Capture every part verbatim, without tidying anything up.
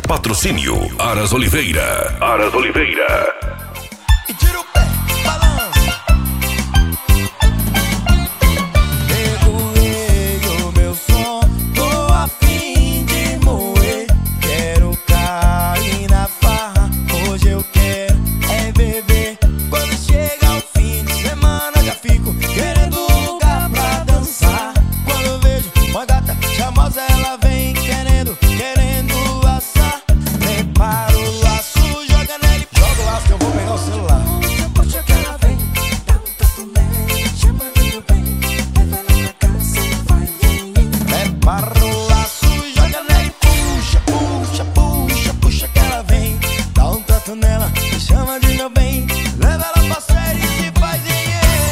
Patrocínio Aras Oliveira. Aras Oliveira. E tira o pé, balança. Regulei o meu som, tô a fim de moer. Quero cair na farra, hoje eu quero é beber. Quando chega o fim de semana já fico querendo um lugar pra dançar. Quando eu vejo uma gata charmosa ela vem querendo, querendo assar. Prepara o laço, joga nele, joga o laço que eu vou pegar o celular. Puxa que ela vem, dá um tatu nela, chama de meu bem, leva ela pra casa e vai. Prepara o laço, joga nele, puxa, puxa, puxa, puxa que ela vem. Dá um trato nela, me chama de meu bem, leva ela pra série e faz em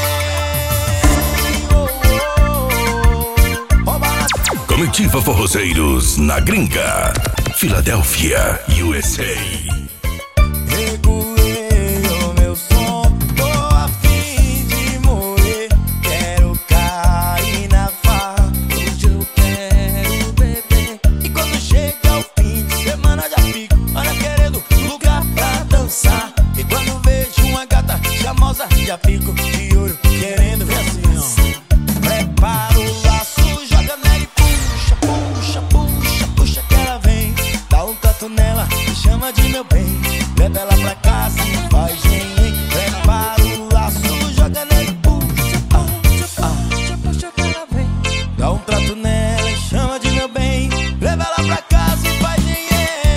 Comitiva Forrozeiros na Gringa, Filadélfia, U S A. Regulei o meu som, tô a fim de morrer. Quero cair na farra, Hoje eu quero beber. e quando chega o fim de semana já fico, olha, querendo lugar pra dançar. E quando vejo uma gata charmosa já fico de olho, querendo ver assim, ó. Prepara o laço, joga nela e puxa, puxa, puxa, puxa que ela vem. Dá um tato nela, me chama de meu bem, leva ela pra casa e faz em. Prepara o laço, joga nela e puxa, ah, ah. Puxa, puxa que ela vem. Dá um trato nela e chama de meu bem, leva ela pra casa e faz em.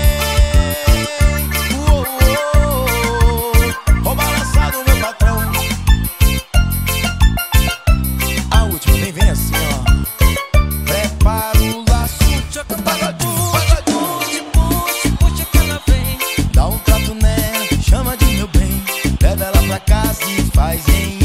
Uou, uou, o balançado meu patrão. A última nem vem assim, ó. Prepara o laço, Joga o pagodinho, puxa, pagodinho. puxa, puxa que ela vem. Dá um trato nela, chama de meu bem, leva ela pra casa e faz em.